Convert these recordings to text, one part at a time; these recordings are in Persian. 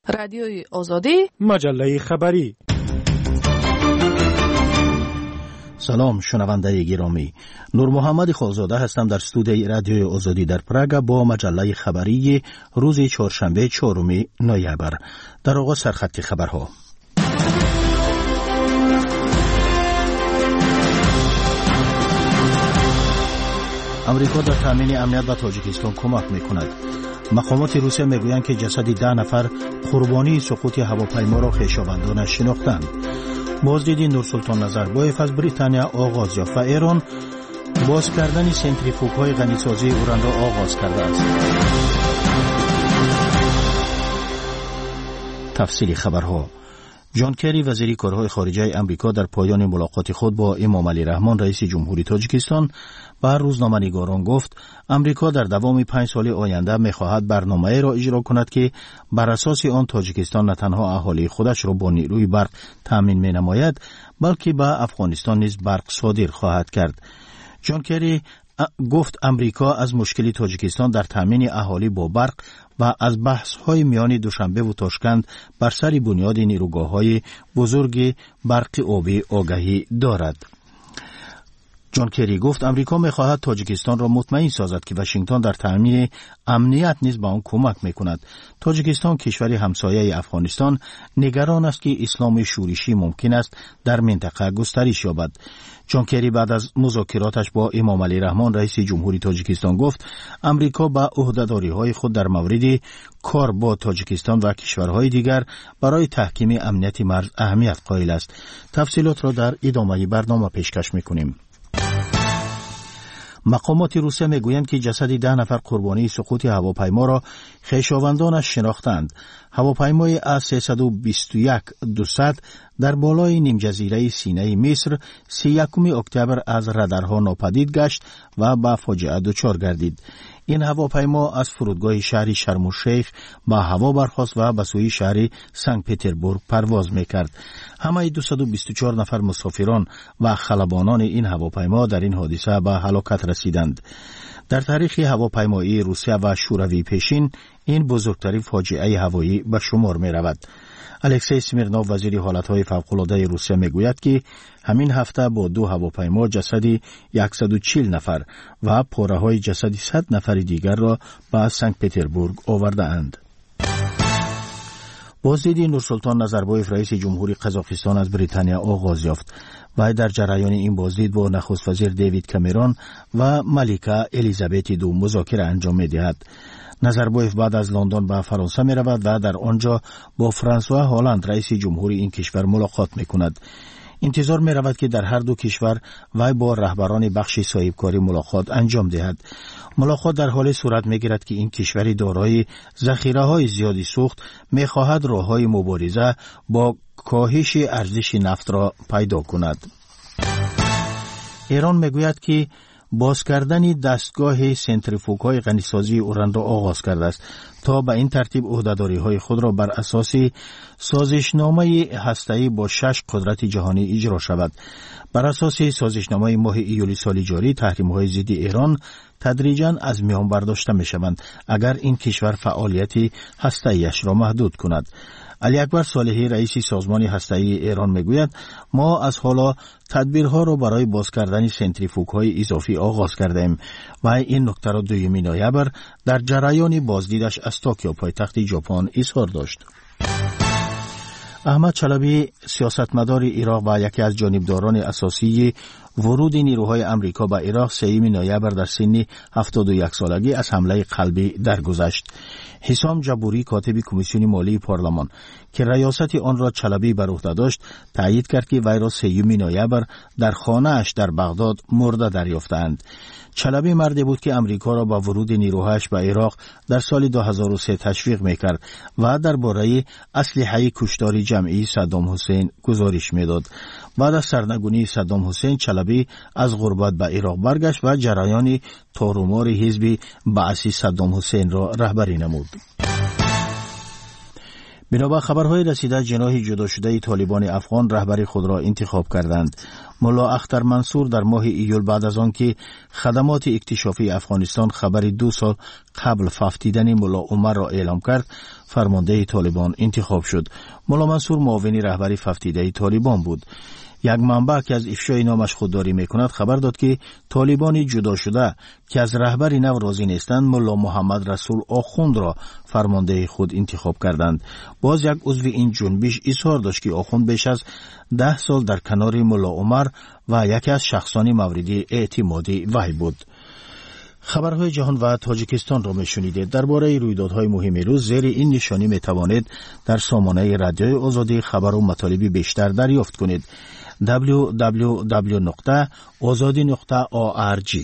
رادیوی آزادی، مجله خبری. سلام شنونده گرامی، نور محمد خالزاده هستم در استودیوی رادیوی آزادی در پراگ با مجله خبری روز چهارشنبه 4 نوامبر. در آغاز سرخط خبرها. امریکا در تامین امنیت به تاجیکستان کمک میکند. مقامات روسیه میگویند که جسد 10 نفر قربانی سقوط هواپیما را خویشاوندانش شناختند. بازدید نورسلطان نظربایف از بریتانیا آغاز یافت و ایران باز کردن سنتریفوگ‌های غنیسازی اوران را آغاز کرده است. تفصیل خبرها. جان کری وزیر کارهای خارجه امریکا در پایان ملاقات خود با امام علی رحمان رئیس جمهوری تاجیکستان به روزنامه‌نگاران گفت امریکا در دوام 5 سال آینده می‌خواهد برنامه‌ای را اجرا کند که بر اساس آن تاجیکستان نه تنها اهالی خودش را با نیروی برق تامین می‌نماید بلکه به افغانستان نیز برق صادر خواهد کرد. جان کری گفت امریکا از مشکل تاجیکستان در تامین اهالی با برق و از بحث‌های میان دوشنبه و تاشکند بر سر بنیاد نیروگاه‌های بزرگ برق آبی آگاهی دارد. جان کری گفت امریکا می‌خواهد تاجیکستان را مطمئن سازد که واشنگتن در تامین امنیت نیز به آن کمک می‌کند. تاجیکستان کشوری همسایه افغانستان نگران است که اسلام شورشی ممکن است در منطقه گسترش یابد. جان کری بعد از مذاکراتش با امام علی رحمان رئیس جمهوری تاجیکستان گفت امریکا به عهده‌داری‌های خود در مورد کار با تاجیکستان و کشورهای دیگر برای تحکیم امنیت مرز اهمیت قائل است. تفصیلات را در ادامه برنامه پیشکش می‌کنیم. مقامات روسیه میگویند که جسد 10 نفر قربانی سقوط هواپیما را خویشاوندانش شناختند. هواپیمای A321-200 در بالای نیم جزیره سینای مصر 31 اکتبر از رادارها ناپدید گشت و به فاجعه دچار گردید. این هواپیما از فرودگاه شهر شرم الشیخ به هوا برخاست و به سوی شهر سنت پترزبورگ پرواز میکرد. همه 224 نفر مسافران و خلبانان این هواپیما در این حادثه به هلاکت رسیدند. در تاریخ هواپیمایی روسیه و شوروی پیشین این بزرگترین فاجعه هوایی به شمار می رود. الکسی سمیرنوف وزیر حالتهای فوق‌العاده روسیه میگوید که همین هفته با 2 هواپیما جسد 140 نفر و پاره‌های جسد 100 نفر دیگر را به سنت پترزبورگ آورده اند. بازدید نورسلطان نظربایف رئیس جمهوری قزاقستان از بریتانیا آغاز یافت و در جریان این بازدید با نخست وزیر دیوید کامرون و ملکه الیزابت دو مذاکره انجام می‌دهد. نظربایف بعد از لندن به فرانسه می رود و در آنجا با فرانسوا هالند رئیس جمهوری این کشور ملاقات می کند. انتظار می رود که در هر دو کشور وی با رهبران بخش صاحبکاری ملاقات انجام دهد. ملاقات در حال صورت می گیرد که این کشور دارای ذخیره های زیادی سوخت می خواهد راه های مبارزه با کاهش ارزش نفت را پیدا کند. ایران می گوید که باز کردن دستگاه سنتریفوگ‌های غنیسازی اوران را آغاز کرده است تا به این ترتیب عهده‌داری‌های خود را بر اساس سازشنامه هسته‌ای با 6 قدرت جهانی اجرا شود. بر اساس سازشنامه ماه ایولی سال جاری تحریم‌های ضد ایران تدریجاً از میان برداشته می‌شوند اگر این کشور فعالیت هسته‌ایش را محدود کند. علی اکبر صالحی رئیس سازمان هسته‌ای ایران میگوید ما از حالا تدبیرها را برای باز کردن سنتریفوگ‌های اضافی آغاز کردیم و این نکته را 2 نوامبر در جریان بازدیدش از توکیو پایتخت ژاپن اظهار داشت. احمد چلبی سیاستمدار عراق و یکی از جانبداران اساسی ورود نیروهای امریکا به عراق 3 نوامبر در سن 71 سالگی از حمله قلبی درگذشت. حسام جبوری کاتب کمیسیون مالی پارلمان که ریاست آن را چلبی بر عهده داشت تایید کرد که وی را 3 نوامبر در خانه اش در بغداد مرده دریافتند. چلبی مردی بود که امریکا را با ورود نیروهایش به عراق در سال 2003 تشویق میکرد و درباره اسلحه کشتاری جمعی صدام حسین گزارش میداد. بعد از سرنگونی صدام حسین چلبی از غربت به عراق برگشت و جریان تارومار حزب بعثی صدام حسین را رهبری نمود. بنابر خبرهای رسیده جناح جدا شده طالبان افغان رهبری خود را انتخاب کردند. ملا اختر منصور در ماه ایول بعد از آن که خدمات اکتشافی افغانستان خبر 2 سال قبل فافتیدن ملا عمر را اعلام کرد فرمانده طالبان انتخاب شد. ملا منصور معاون رهبری ففتیده طالبان بود. یک منبع که از افشای نامش خودداری میکند خبر داد که طالبان جدا شده که از رهبری نو راضی نیستند ملا محمد رسول آخوند را فرمانده خود انتخاب کردند. باز یک عضو این جنبش اظهار داشت که آخوند بیش از 10 سال در کنار ملا عمر و یکی از شخصان مورد اعتمادی وی بود. خبرهای جهان و تاجیکستان را میشنیدید. درباره رویدادهای مهم روز زیر این نشانی میتوانید در سامانه رادیوی آزادی خبر و مطالبی بیشتر دریافت کنید. www.azadi.org.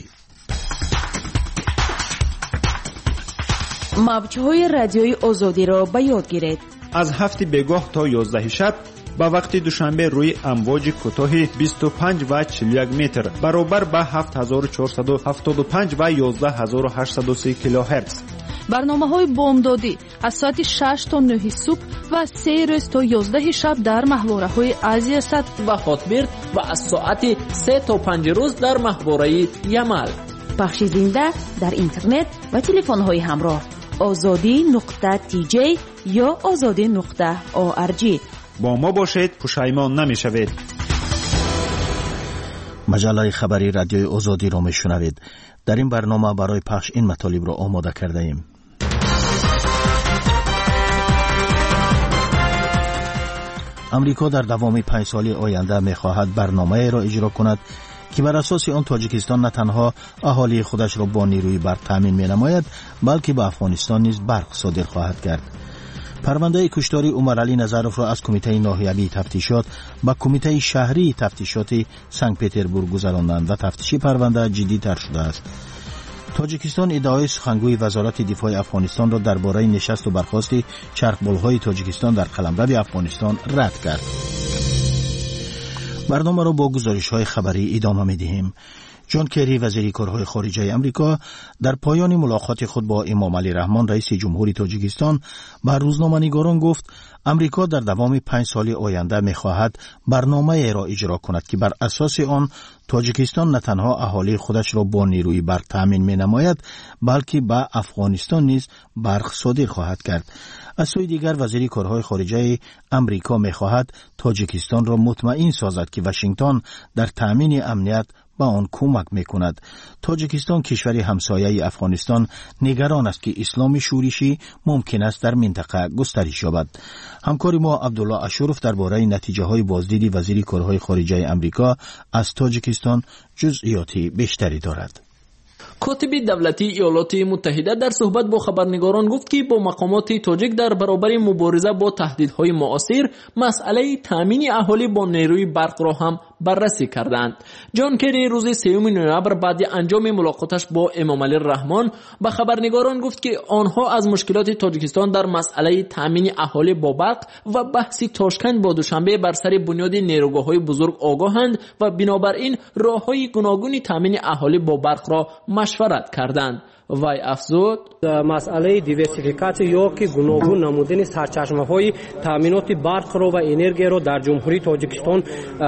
موج‌های رادیوی آزادی را به یاد گیرید. از 7 بگاه تا 11 شب با وقت دوشنبه روی امواج کوتاه 25 و 41 متر برابر با 7475 و 11830 کیلوهرتز. برنامه‌های بامدادی از ساعت 6 تا 9 صبح و 3 روز تا 11 شب در محوره‌های آسیا ست و هاتبرد و از ساعت 3 تا 5 روز در محوره یمل. پخش زنده در اینترنت و تلفن‌های همراه azadi.tj یا azadi.org. با ما باشید، پشیمان نمی‌شوید. مجله خبری رادیوی آزادی را میشنوید. در این برنامه برای پخش این مطالب را آماده کرده ایم. امریکا در دوام 5 سال آینده می‌خواهد برنامه‌ای را اجرا کند که بر اساس آن تاجیکستان نه تنها اهالی خودش را با نیروی برق تامین می‌نماید بلکه به افغانستان نیز برق صادر خواهد کرد. پرونده کشتار عمر علی نظروف را از کمیته ناحیوی تفتیشات به کمیته شهری تفتیشات سنت پترزبورگ گذراندند و تفتیش پرونده جدی‌تر شده است. تاجیکستان ادعای سخنگوی وزارت دفاع افغانستان را درباره نشست و برخاست چرخبال‌های تاجیکستان در قلمرو افغانستان رد کرد. برنامه را با گزارش‌های خبری ادامه می‌دهیم. جان کری وزیر کارهای خارجه امریکا در پایان ملاقات خود با امام علی رحمان رئیس جمهوری تاجیکستان به روزنامه‌نگاران گفت امریکا در دوام 5 سال آینده می‌خواهد برنامه‌ای را اجرا کند که بر اساس آن تاجیکستان نه تنها اهالی خودش را با نیروی برق تامین می‌نماید بلکه به افغانستان نیز برق صادر خواهد کرد. از سوی دیگر وزیر کارهای خارجه امریکا می‌خواهد تاجیکستان را مطمئن سازد که واشنگتن در تامین امنیت با آن کمک میکند. تاجیکستان کشوری همسایه افغانستان نگران است که اسلام شورشی ممکن است در منطقه گسترش یابد. همکار ما عبدالله اشرف درباره نتیجه های بازدید وزیر کارهای خارجه امریکا از تاجیکستان جزئیاتی بیشتری دارد. کاتب دولتی ایالات متحده در صحبت با خبرنگاران گفت که با مقامات تاجیک در برابر مبارزه با تهدیدهای معاصر مسئله تامین اهالی با نیروی برق را هم بررسی کردند. جان کری روز 3 نوامبر بعد انجام ملاقاتش با امام علی رحمان به خبرنگاران گفت که آنها از مشکلات تاجیکستان در مسئله تامین اهالی با برق و بحث تاشکند با دوشنبه بر سر بنیاد نیروگاه‌های بزرگ آگاهند و بنابراین راه‌های گوناگون تامین اهالی با برق را مشورت کردند. وای افزود مسئله دیورسیفیکاسیون یا که گوناگون نمودن سرچشمه‌های تامینات برق رو و انرژی رو در جمهوری تاجیکستان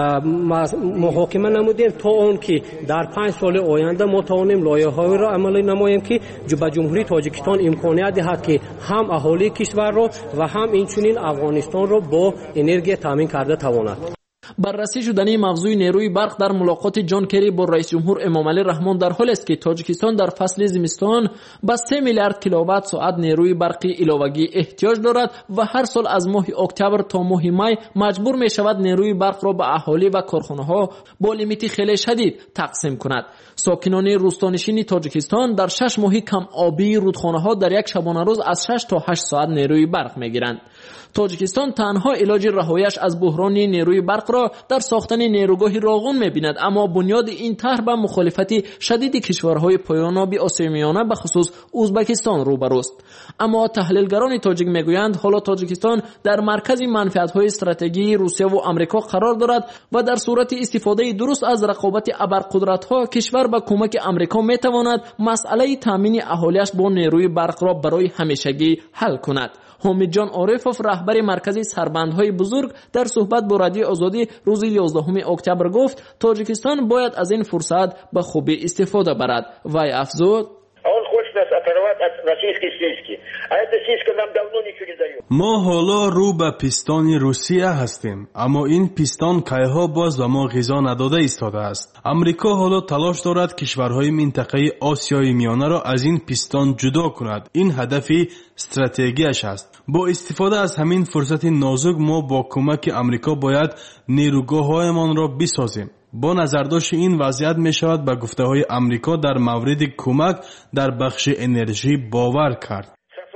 محاکمه نمودیم تا اون که در 5 سال آینده ما توانیم لایحه‌های را عملی نماییم که به جمهوری تاجیکستان امکانیت دهد که هم اهالی کشور را و هم اینچنین افغانستان را با انرژی تامین کرده تواند. بررسی شدنی موضوع نیروی برق در ملاقات جان کری با رئیس جمهور امام علی رحمان در حالی است که تاجیکستان در فصل زمستان به 3 میلیارد کیلووات ساعت نیروی برقی علاوه‌ای احتیاج دارد و هر سال از ماه اکتبر تا ماه می مجبور می شود نیروی برق را به اهالی و کارخانه‌ها با لیمیت خیلی شدید تقسیم کند. ساکنان روستانشین تاجیکستان در 6 ماه کم آبی رودخانه‌ها در یک شبانه روز از 6 تا 8 ساعت نیروی برق می‌گیرند. تاجیکستان تنها علاج رهاییش از بحران نیروی برق را در ساختن نیروگاه راغون می‌بیند، اما بنیاد این طرح به مخالفت شدید کشورهای پایان‌آب آسیای میانه به خصوص ازبکستان روبروست. اما تحلیلگران تاجیک میگویند حالا تاجیکستان در مرکز منفعت‌های استراتژیکی روسیه و آمریکا قرار دارد و در صورت استفاده درست از رقابت ابرقدرت‌ها کشور با کمک آمریکا می‌تواند مسئله تامین اهالیش با نیروی برق را برای همیشگی حل کند. حامد جان عارفوف رهبر مرکز سربندهای بزرگ در صحبت با رادیو آزادی روز 11 اکتبر گفت تاجیکستان باید از این فرصت به خوبی استفاده برد. وی افزود اول خوش دست اپروات от российской сиськи. А эта сиська нам давно ничего не дает. ما حالا رو به پیستان روسیه هستیم، اما این پیستان کایها باز به ما غذا نداده ایستاده است. امریکا حالا تلاش دارد کشورهای منطقه آسیای میانه را از این پیستان جدا کند. این هدفی استراتژیش است. با استفاده از همین فرصت نازک ما با کمک امریکا باید نیروگاه‌هایمان را بسازیم. با نظرداشت این وضعیت می شود به گفته های امریکا در مورد کمک در بخش انرژی باور کرد.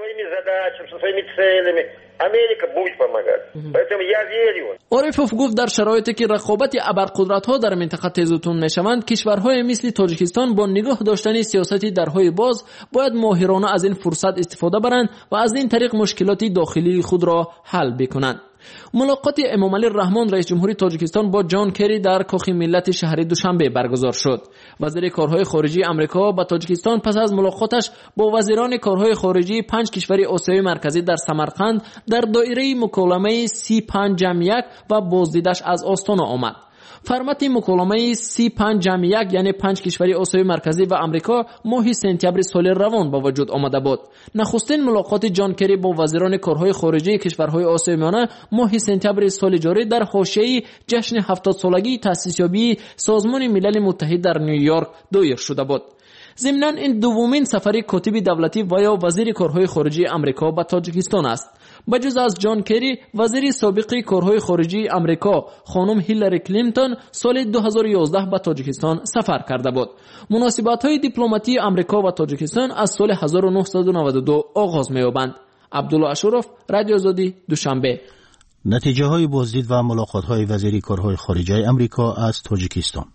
عارفوف گفت در شرایطی که رقابت ابرقدرت‌ها در منطقه تیزتون می‌شوند، کشورهای مثل تاجیکستان با نگاه داشتن سیاستی درهای باز باید ماهرانه از این فرصت استفاده برند و از این طریق مشکلات داخلی خود را حل بکنند. ملاقات امامعلی رحمان رئیس جمهوری تاجیکستان با جان کری در کاخ ملت شهر دوشنبه برگزار شد. وزیر کارهای خارجه آمریکا با تاجیکستان پس از ملاقاتش با وزیران کارهای خارجه 5 کشور آسیای مرکزی در سمرقند در دایره مکالمه 35+1 و بازدیدش از آستانه آمد. فرمت مکالمه 35+1 یعنی 5 کشور آسیای مرکزی و آمریکا ماه سپتامبر سال روان با وجود آمده بود. نخستین ملاقات جان کری با وزیران کارهای خارجه کشورهای آسیای میانه ماه سپتامبر سال جاری در حاشیه جشن 70 سالگی تأسیس یابی سازمان ملل متحد در نیویورک دایر شده بود. ضمناً این دومین سفر کاتب دولتی و یا وزیر کارهای خارجه آمریکا به تاجیکستان است. بجز از جان کری، وزیر سابق کارهای خارجه آمریکا خانم هیلاری کلینتون سال 2011 به تاجیکستان سفر کرده بود. مناسبت‌های دیپلماتی آمریکا و تاجیکستان از سال 1992 آغاز می‌یابند. عبدالله اشرف، رادیو آزادی، دوشنبه. نتیجه های بازدید و ملاقات های وزیر کارهای خارجه آمریکا از تاجیکستان.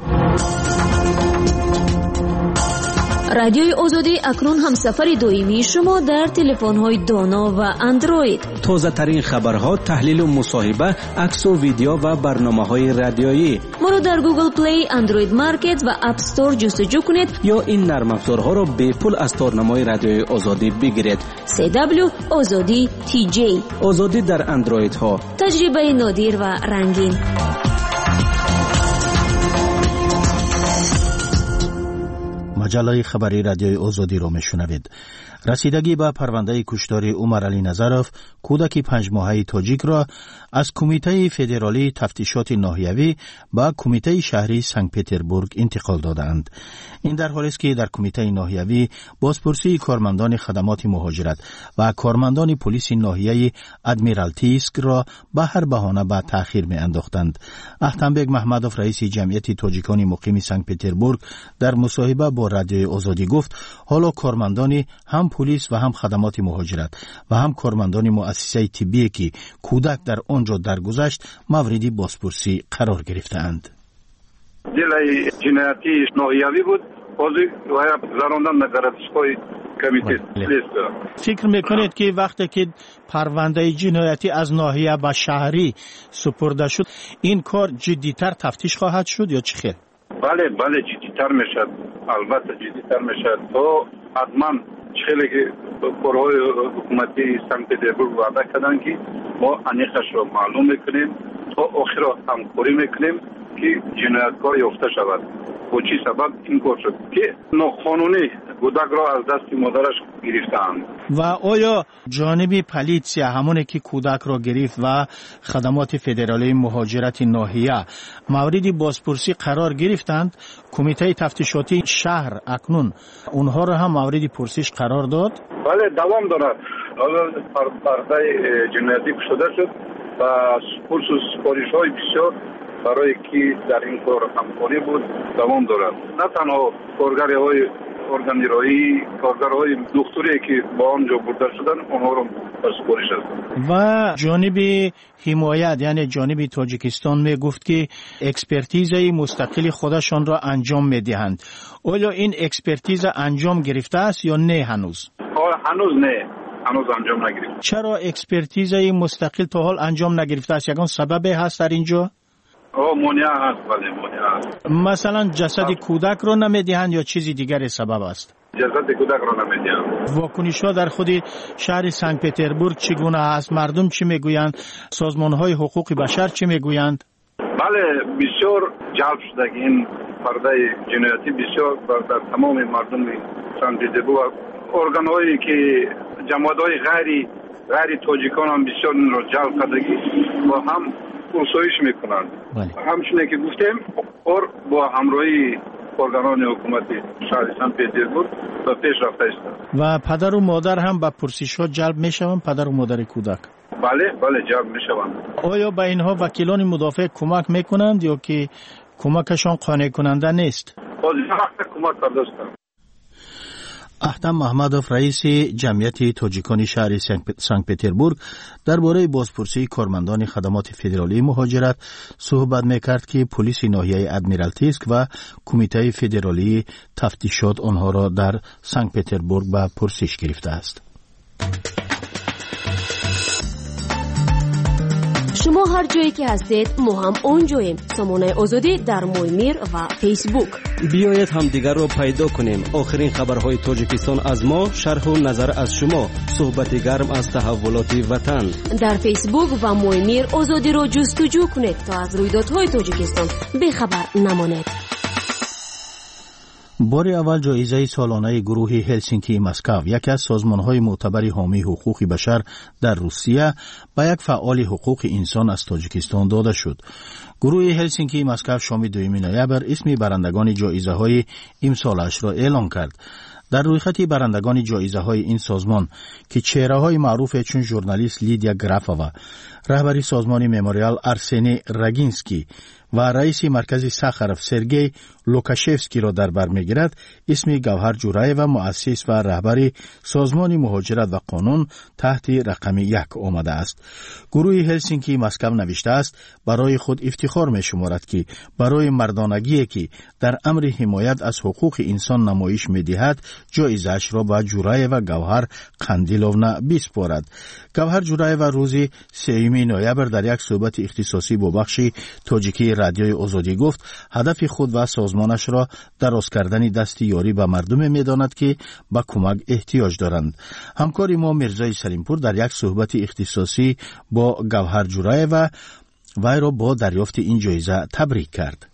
رادیوی آزادی اکنون هم سفر دائمی شما در تلفن‌های دانا و اندروید. تازه ترین خبرها، تحلیل و مصاحبه، عکس و ویدیو و برنامه‌های رادیویی. ما را در گوگل پلی، اندروید مارکت و اپ استور جستجو کنید یا این نرم افزارها را به پول از تارنمای رادیوی آزادی بگیرید. CW آزادی TJ. آزادی در اندروید ها. تجربه نادر و رنگین. مجله خبری رادیوی آزادی را میشنوید. رسیدگی به پرونده کشتار عمر علی نظروف کودک 5 ماهه تاجیک را از کمیته فدرالی تفتیشات ناحیوی به کمیته شهری سنت پترزبورگ انتقال دادند. این در حالی است که در کمیته ناحیوی بازپرسی کارمندان خدمات مهاجرت و کارمندان پلیس ناحیه ادمیرالتیسک را به هر بهانه به تأخیر می انداختند. احتمبگ محمدوف رئیس جمعیت تاجیکان مقیم سنت پترزبورگ در مصاحبه با رادیوی آزادی گفت حالا کارمندان هم پلیس و هم خدمات مهاجرت و هم کارمندان مؤسسه طبی که کودک در آنجا درگذشت مورد بازپرسی قرار گرفتند. دلای جنایتی ناحیوی بود، بازی زراندن نگرفتش‌های کمیته لیست. فکر میکنید که وقتی که پرونده جنایتی از ناحیه به شهری سپرده شد این کار جدیتر تفتیش خواهد شد یا چه خیر؟ بله جدیتر میشد، البته جدیتر میشد. تو حتما خیلی که کارهای حکومتی سنت پترزبورگ وعده کردن که ما انیخش رو معلوم میکنیم تا آخر همکاری میکنیم که جنایتکار یافته شود. و چی سبب این کار شد که ناقانونی کودک را از دست مادرش گرفتند. و آیا جانب پلیسیا همونه که کودک را گرفت و خدمات فدرالی مهاجرت ناحیه مورد بازپرسی قرار گرفتند؟ کمیته تفتیشاتی شهر اکنون اونها را هم مورد پرسش قرار داد؟ بله دوام دارد. پرونده جنایتی شده شد و سپارش‌های بسیار برای که در این کار همکاری بود دوام دارد. نه تنها کارگرهای ارگانیرایی، کارگرهای دکتری که با آنجا برده شدن اونها رو سپارش است. و جانب حمایت یعنی جانب تاجیکستان می گفت که اکسپرتیزه مستقل خودشان را انجام می دهند. آیا این اکسپرتیز انجام گرفته است یا نه هنوز؟ هنوز نه. هنوز انجام نگرفته. چرا اکسپرتیزه مستقل تا حال انجام نگرفته است؟ یگان سببی هست در اینجا؟ مانع هست. بله مانع هست. مثلا جسد کودک رو نمیدهند یا چیزی دیگر سبب است؟ جسد کودک رو نمیدهند. واکنش ها در خود شهر سنت پترزبورگ چگونه است؟ مردم چی میگویند؟ سازمان های حقوق بشر چی میگویند؟ بله بسیار جلب شده این پرده جنایتی بسیار در تمام مردم سنت پترزبورگ ارگان‌هایی که جماعت‌های غیر تاجیکان هم بسیار رو جلب کردگی با هم پرسایش میکنند. همچنین که گفتیم با همراهی ارگانان حکومتی شهر سن پترزبورگ و پیش رفته است. و پدر و مادر هم به پرسش ها جلب میشوند، پدر و مادر کودک؟ بله جلب میشوند. آیا به اینها وکیلان مدافع کمک میکنند یا که کمکشان قانع کننده نیست؟ کمک کرده است. احتم محمدوف رئیس جمعیت تاجیکان شهر سنت پترزبورگ درباره بازپرسی کارمندان خدمات فدرالی مهاجرت صحبت میکرد که پلیس ناحیه ادمیرالتیسک و کمیته فدرالی تفتیشات آنها را در سنت پترزبورگ به پرسش گرفته است. شما هر جایی که هستید ما هم اونجاییم. سامانه آزادی در مویمیر و فیسبوک. بیایید همدیگر را پیدا کنیم. آخرین خبرهای تاجیکستان از ما، شرح و نظر از شما، صحبت گرم از تحولات وطن. در فیسبوک و مویمیر آزادی را جستجو کنید تا از رویدادهای تاجیکستان بی‌خبر نمانید. بار اول جایزه سالانه گروه هلسینکی مسکو، یکی از سازمان‌های معتبر حامی حقوق بشر در روسیه، به یک فعال حقوق انسان از تاجیکستان داده شد. گروه هلسینکی مسکو شام 2 نوامبر اسم برندگان جایزه‌های امسالش را اعلام کرد. در رویخط برندگان جایزه‌های این سازمان که چهره‌های معروف چون ژورنالیست لیدیا گرافووا، رهبری سازمان مموریال ارسنی راگینسکی و رئیس مرکز ساخاروف سرگئی لوکاشفسکی را در بر می‌گیرد، اسم گوهر جورایوا مؤسس و رهبر سازمان مهاجرت و قانون تحت رقم 1 آمده است. گروه هلسینکی مسکو نوشته است برای خود افتخار می‌شمارد که برای مردانگی که در امر حمایت از حقوق انسان نمایش می‌دهد جایزه‌اش را به جورایوا گوهر قندیلونا بسپارد. گوهر جورایوا روز 3 نوامبر در یک صحبت اختصاصی با بخش تاجیکی رادیوی آزادی گفت هدف خود و سازمانش را دراز کردن دست یاری به مردم می‌داند که به کمک احتیاج دارند. همکار ما مرزای سلیمپور در یک صحبت اختصاصی با گوهر جورایوا وی را با دریافت این جایزه تبریک کرد.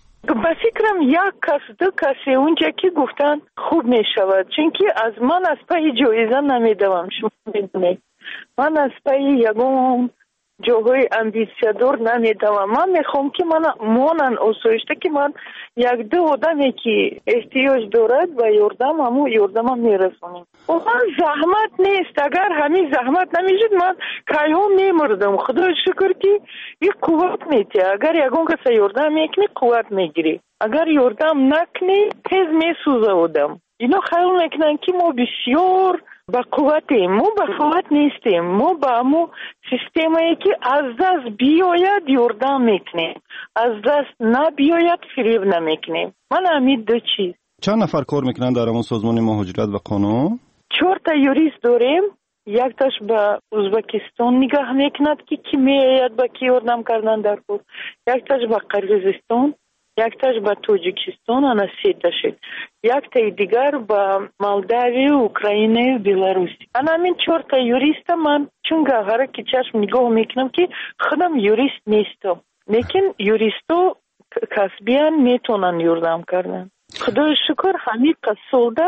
با فکرم یک کس 2 کسی اونجا که گفتن خوب می شود، چون که از من از پای جایزه نمیدوم. شما میدونید من از پای یگون جاهای امبیسیادور نمیدوم. من میخوام که من مانن آسایشته که من 1-2 آدمی که احتیاج دارد و یاردم همو یاردم میرسونیم. واقعا زحمت نیست. اگر همین زحمت نمیشد من کایها میمردم. خدا شکر که این قوت میده. اگر یگون کسی یاردم میکنی قوت میگیری، اگر یاردم نکنی تیز میسوزه آدم. اینا خیال میکنن که ما بسیار با قوتیم. ما با قوت نیستیم. ما با همو سیستمی که از دست بیاید یاردم میکنیم، از دست نبیاید فریب نمیکنیم. من همین 2 چیز. چند نفر کار میکنن در همون سازمان مهاجرت و قانون؟ 4 تا یوریست داریم. یک تاش به ازبکستان نگاه میکند که کی میاید با کی یاردم کردن در کار. یک تاش به قرقیزستان، یک تاش به تاجیکستان، انا 3 تا شد. یک تا دیگر به مالداوی، اوکراین، بلاروسی. انا همین 4 تا یوریست من چون گوهره که چشم نگاه میکنم که خودم یوریست نیستم، لیکن یوریستو کسبیان میتونن یاردم کردن. خدای شکر همین قصوده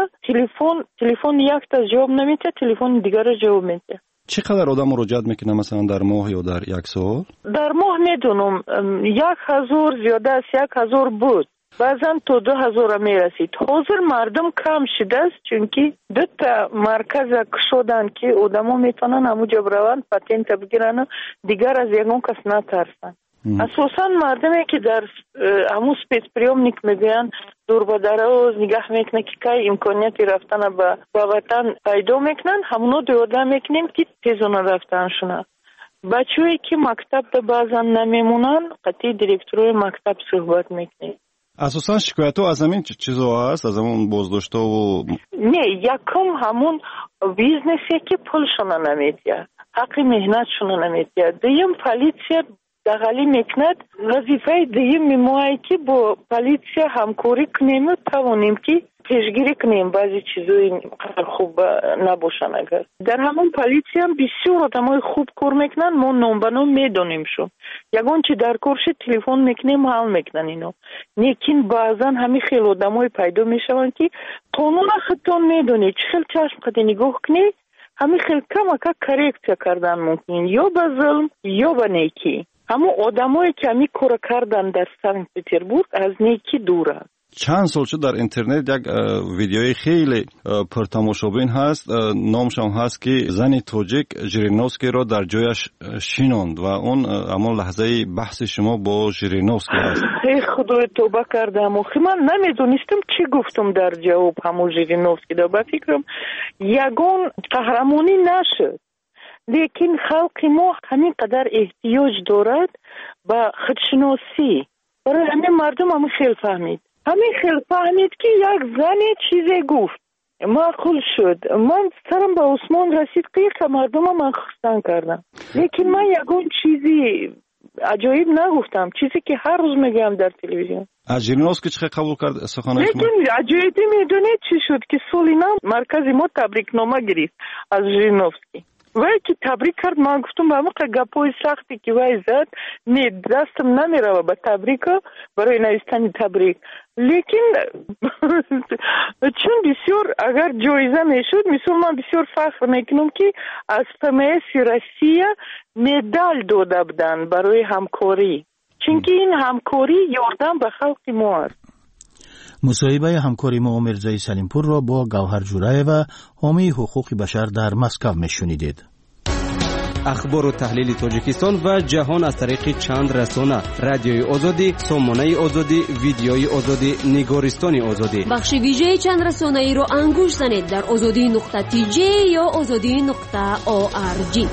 تلفن یک تا جواب نمیده، تلفن دیگر جواب میده. چقدر آدم مراجعت میکنه مثلا در ماه یا در 1 سال؟ در ماه میدونم 1000 زیاده از 1000 بود، بعضا تا 2000 میرسید. حاضر مردم کم شده است چون که 2 تا مرکز شدن که آدما میتونن همونجا بروند پاتنت بگیرن، دیگر از یگان کس نترسن. اساسا مردمی که در همون سپیس پریومنیک میگن دور به دراز نگاه میکنه که که امکانیتی رفتن به وطن پیدا میکنن، همونو دیاده میکنیم که تیزونه رفتنشونه. بچه‌ای که مکتب تا بعضا نمیمونن قطعی دیرکتورای مکتب صحبت میکنیم. اساسا شکایت ها از همین چیزا هست، از همون بازداشت ها و نه، یکم همون بیزنسی که پولشون نمیدید، حق مهنتشون نمیدید. دویم پلیسیت دغلی میکند وظیفه دیگه ما که با پلیسیا همکاری کنیم و توانیم که پیشگیری کنیم بعضی چیزایی خوب نباشن. اگر در همون پلیسیا هم بسیار آدمای خوب کار میکنن، ما نام به نام میدونیم شو یگان چی در کارش تلفن میکنیم حل میکنن اینا، لیکن بعضا همین خیلی آدمای پیدا میشون که قانون خودتون میدونی چه خیلی چشم خودی نگاه کنی همین خیلی کم کرکت کردن ممکن یا به ظلم یا به نیکی. همون آدمایی که همین کار کردن در سنت پتربورگ از نیکی دوره. چند سال شد در اینترنت یک ویدیوی خیلی پرتماشابین هست، نامش هم هست که زن تاجیک ژیرینوفسکی را در جایش شیناند و اون اما لحظه بحث شما با ژیرینوفسکی هست. ای خدای توبه کردم، من نمیدونستم چی گفتم در جواب همون ژیرینوفسکی. در فکرم یگان قهرمانی نشد، لیکن خلق ما همین قدر احتیاج دارد به خودشناسی. برای همین مردم هم خیلی فهمید که یک زن چیزی گفت معقول شد. من سرم به عثمان رسید که مردم هم خستن کردم، لیکن من یکون چیزی عجایب نگفتم، چیزی که هر روز میگم در تلویزیون. از ژیرینوفسکی چه قبول کرد سخنانش؟ لیکن عجایبی میدونید چی شد که سولینا مرکز ما تبریکنامه گرفت از ژیرینوفسکی. وای که تبریک کرد، من گفتم به موقع گپای سختی که وای زد دستم نمیره به تبریک برای نوشتن تبریک، لیکن چون بسیار اگر جایزه میشد مثلا من بسیار فخر میکنم که از ФМС روسیه مدال داده بودن برای همکاری، چون که این همکاری یاردن به خلق ما است. مصاحبه همکاری ما میرزای سلیمپور را با گوهر جورایی و حامی حقوق بشر در مسکو میشنیدید. اخبار و تحلیل تاجیکستان و جهان از طریق چند رسانه: رادیوی آزادی، سامانه آزادی، ویدیوی آزادی، نگارستان آزادی. بخش ویژه چند رسانه ای رو انگوش زنید در azadi.tj یا azadi.org.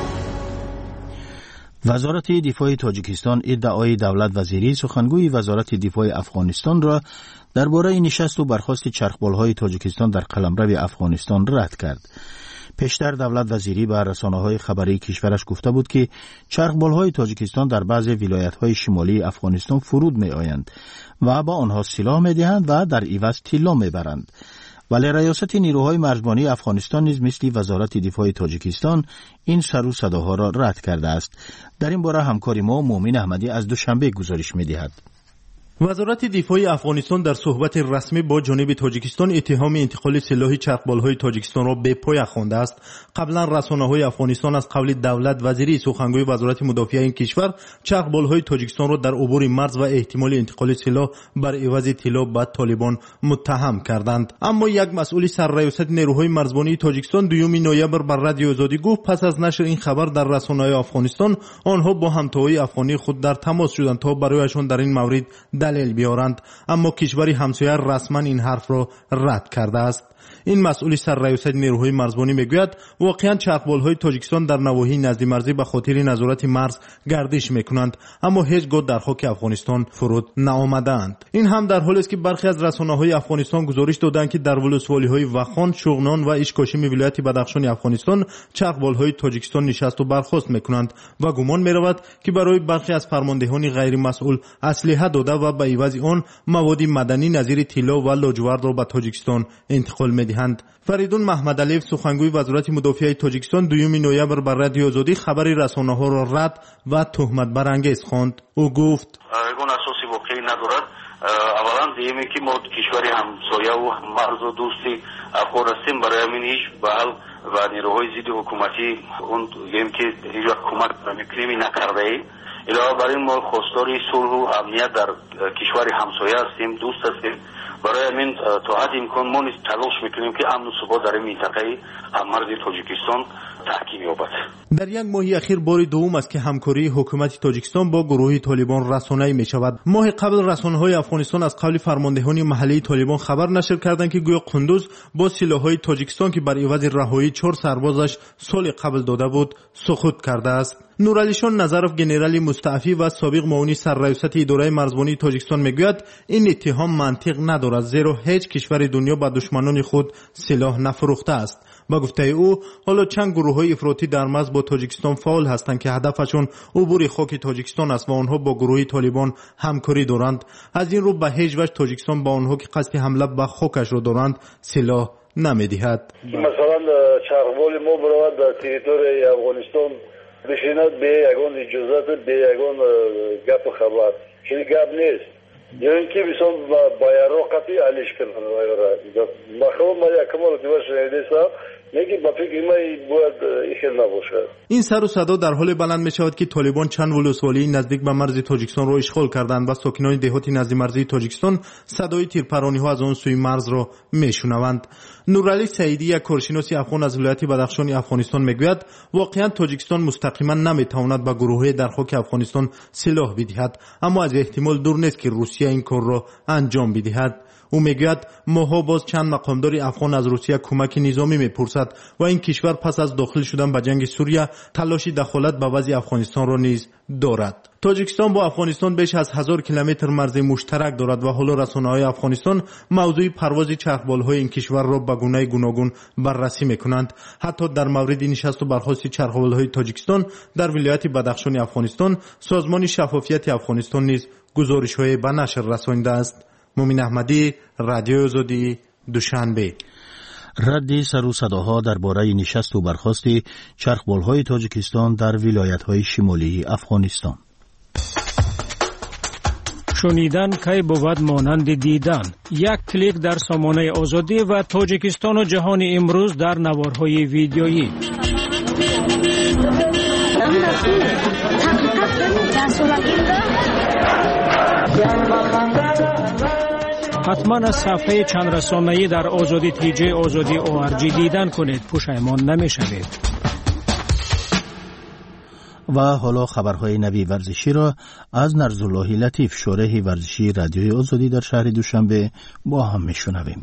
وزارت دفاع تاجیکستان ادعای دولت وزیری سخنگوی وزارت دفاع افغانستان را درباره نشست و برخاست چرخبال‌های تاجیکستان در قلمرو افغانستان رد کرد. پیشتر دولت وزیری به رسانه‌های خبری کشورش گفته بود که چرخبال‌های تاجیکستان در بعض ولایت‌های شمالی افغانستان فرود می‌آیند و با آنها سلاح می‌دهند و در عوض طلا می‌برند. ولی ریاست نیروهای مرزبانی افغانستان نیز مثل وزارت دفاع تاجیکستان این سر و صداها را رد کرده است. در این باره همکاری ما مومن احمدی از دوشنبه گزارش می‌دهد. وزارت دفاع افغانستان در صحبت رسمی با جانب تاجیکستان اتهام انتقال سلاح چرخبال‌های تاجیکستان را به پای خوانده است. قبلا رسانه‌های افغانستان از قول دولت وزیری سخنگوی وزارت مدافع این کشور چرخبال‌های تاجیکستان را در عبور مرز و احتمال انتقال سلاح بر عوض طلا به طالبان متهم کردند. اما یک مسئول سرریاست نیروهای مرزبانی تاجیکستان 2 نوامبر بر رادیو آزادی گفت پس از نشر این خبر در رسانه‌های افغانستان آنها با همتاهای افغانی خود در تماس شدند تا برایشان در این مورد دلیل بیارند، اما کشوری همسایه رسما این حرف را رد کرده است. این مسئول سرریاست نیروهای مرزبانی میگوید واقعا چرخبال‌های تاجیکستان در نواحی نزد مرزی به خاطر نظارت مرز گردش میکنند، اما هیچگاه در خاک افغانستان فرود نآمدند. این هم در حالی است که برخی از رسانه‌های افغانستان گزارش دادند که در ولسوالی‌های وخان، شغنان و اشکاشم ولایت بدخشان افغانستان چرخبال‌های تاجیکستان نشست و برخاست میکنند و گمان میرود که برای برخی از فرماندهان غیر مسئول اسلحه داده و به عوض آن مواد مدنی نظیر طلا و لاجورد را به تاجیکستان انتقال می‌دهند. فریدون محمدعلیف سخنگوی وزارت مدافع تاجیکستان 2 نوامبر بر رادیو آزادی خبر رسانه‌ها را رد و تهمت برانگیز خواند. او گفت اون اساسی واقعی ندارد. اولا دیگه که ما کشوری همسایه و مرز و دوستی افغان هستیم، برای همین هیچ بحال و نیروهای ضد حکومتی اون دیگه که هیچ حکومت میکنیم نکرده ای. علاوه بر این ما خواستار صلح و امنیت در کشور همسایه هستیم، دوست هستیم. برای همین تا حد امکان ما نیز تلاش میکنیم که امن و ثبات در این منطقه مرز تاجیکستان تحکیم یابد. در یک ماه اخیر بار دوم است که همکاری حکومت تاجیکستان با گروه طالبان رسانه‌ای میشود. ماه قبل رسانه‌های افغانستان از قول فرماندهان محلی طالبان خبر نشر کردند که گویا قندوز با سلاح‌های تاجیکستان که بر عوض رهایی 4 سربازش سال قبل داده بود سقوط کرده است. نورعلیشان نظرف گنرال مستعفی و سابق معاون سرریاست اداره مرزبانی تاجیکستان میگوید این اتهام منطق ندارد، زیرا هیچ کشور دنیا به دشمنان خود سلاح نفروخته است با گفته او حالا چند گروه‌های افراطی در مرز با تاجیکستان فعال هستند که هدفشون عبور خاک تاجیکستان است و آنها با گروه طالبان همکاری دارند. از این رو به هیچ وجه تاجیکستان با آنها که قصد حمله به خاکش را دارند سلاح نمی‌دهد. مثلا چرخبال ما برود در تریتوری افغانستان بشیند به یگان اجازت به یگان گپ و خبر این گپ نیست. یا اینکه بسیار باید قطعی علیش کردن مخواه ما یکم رو دیوار شنیده سا میگه با فکر ما باید ایخیل نباشد. این سر و صدا در حال بلند می شود که طالبان چند ولسوالی نزدیک به مرز تاجیکستان را اشغال کردند و ساکنان دهاتی نزدیک مرز تاجیکستان صدای تیرپرانی ها از آن سوی مرز را می شنوند. نورعلی سعیدی یک کارشناس افغان از ولایت بدخشان افغانستان میگوید واقعا تاجیکستان مستقیما نمیتواند به گروه‌های در خاک افغانستان سلاح بدهد، اما از احتمال دور نیست که روسیه این کار را انجام بدهد. او میگوید ماها باز چند مقامدار افغان از روسیه کمک نظامی میپرسد و این کشور پس از داخل شدن به جنگ سوریه تلاشی دخالت به وضع افغانستان را نیز دارد. تاجیکستان با افغانستان بیش از 1000 کیلومتر مرز مشترک دارد و حالا رسانه‌های افغانستان موضوع پرواز چرخبال‌های این کشور را به گونه گوناگون بررسی می‌کنند. حتی در مورد نشست و برخاست چرخبال‌های تاجیکستان در ولایت بدخشان افغانستان سازمان شفافیت افغانستان نیز گزارش‌های به نشر رسانیده است. مومن احمدی، رادیو آزادی، دوشنبه. رد سر و صداها درباره نشست و برخاست چرخبال‌های تاجیکستان در ولایت‌های شمالی افغانستان. شنیدن کی بود مانند دیدن. یک کلیک در سامانه آزادی و تاجیکستان و جهان امروز در نوارهای ویدیویی. حتما از صفحه چند رسانه‌ای در آزادی تیجی آزادی ORG دیدن کنید، پشیمان نمی‌شوید. و حالا خبرهای نوی ورزشی را از نرزالله لطیف، شارح ورزشی رادیوی آزادی در شهر دوشنبه با هم میشنویم.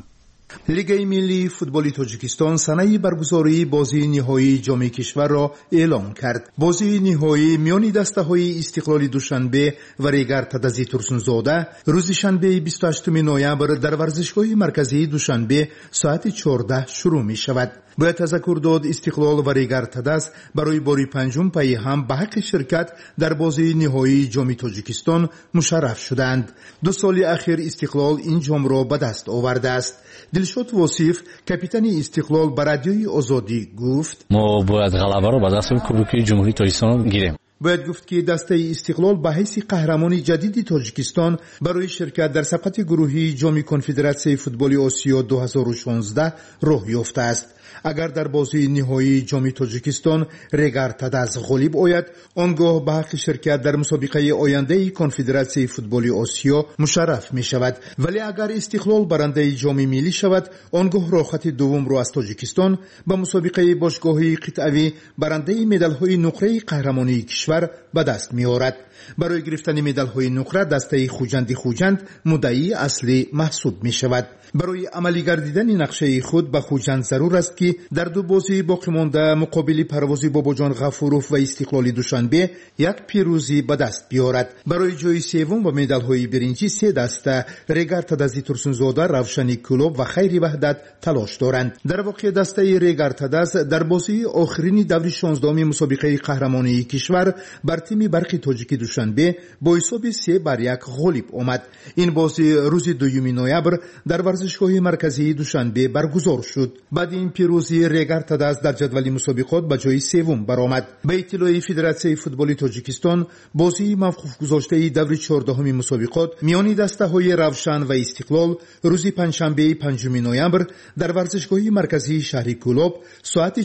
لیگ ملی فوتبال تاجیکستان سنه برگزاری بازی نهایی جام کشور را اعلام کرد. بازی نهایی میان دسته‌های استقلال دوشنبه و ریگر تدزی ترسونزاده روز شنبه 28 نوامبر در ورزشگاه مرکزی دوشنبه ساعت 14 شروع می شود. باید تذکر داد استقلال و ریگر تدز برای باری پنجم پی هم به حق شرکت در بازی نهایی جام تاجیکستان مشرف شدند. 2 سال اخیر استقلال این جام را به دست آورده است. دلشاد واصف کاپیتان استقلال به رادیوی آزادی گفت ما باید غلبه را به دست کوبک جمهوری تاجیکستان گیریم. باید گفت که دسته استقلال به حیث قهرمان جدید تاجیکستان برای شرکت در سبقت گروهی جام کنفدراسیون فوتبال آسیا 2016 راه یافته است. اگر در بازی نهایی جام تاجیکستان ریگر تدز غالب آید، آنگاه به حق شرکت در مسابقه آینده کنفدراسیون فوتبال آسیا مشرف می شود. ولی اگر استقلال برنده جام ملی شود، آنگاه راحت دوم را از تاجیکستان به مسابقه باشگاهی قطعی برنده مدال‌های نقره قهرمانی کشور به دست می آورد. برای گرفتن مدال‌های نقره دسته خوجند مدعی اصلی محسوب می شود. برای عملی گردیدن نقشه خود به خوجند ضرور است که در 2 بازی باقی مانده مقابل پروازی باباجان غفوروف و استقلال دوشنبه یک پیروزی به دست بیارد. برای جای سوم و مدال‌های برنجی 3 دسته ریگر تدزی ترسونزاده، روشنی کلوب و خیر وحدت تلاش دارند. در واقع دسته ریگر تدز در بازی آخرین دور 16 مسابقه قهرمانی کشور بر تیم برق تاجیک دوشنبه با حساب 3-1 غالب آمد. این بازی روز 2 نوامبر در ورزشگاه مرکزی دوشنبه برگزار شد. بعد این پیروزی ریگر تدز در جدول مسابقات به جای سوم برآمد. به اطلاع فدراسیون فوتبال تاجیکستان، بازی موقوف گذاشته دور 14 مسابقات میان دسته‌های روشن و استقلال روز پنجشنبه 5 نوامبر در ورزشگاه مرکزی شهر کلوب ساعت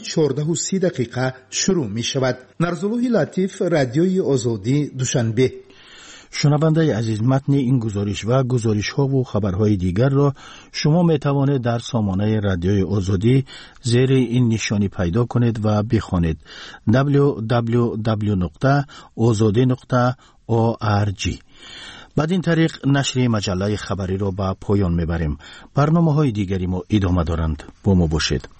14:30 شروع می شود. نرزالله لطیف، رادیوی آزادی، دوشنبه. شنونده عزیز، متن این گزارش و گزارش‌ها و خبرهای دیگر را شما می‌توانید در سامانه رادیوی آزادی زیر این نشانی پیدا کنید و بخوانید: www.azadi.org. بعد این طریق نشر مجله خبری را به پایان می‌بریم. برنامه‌های دیگری ما ادامه دارند. با ما باشید.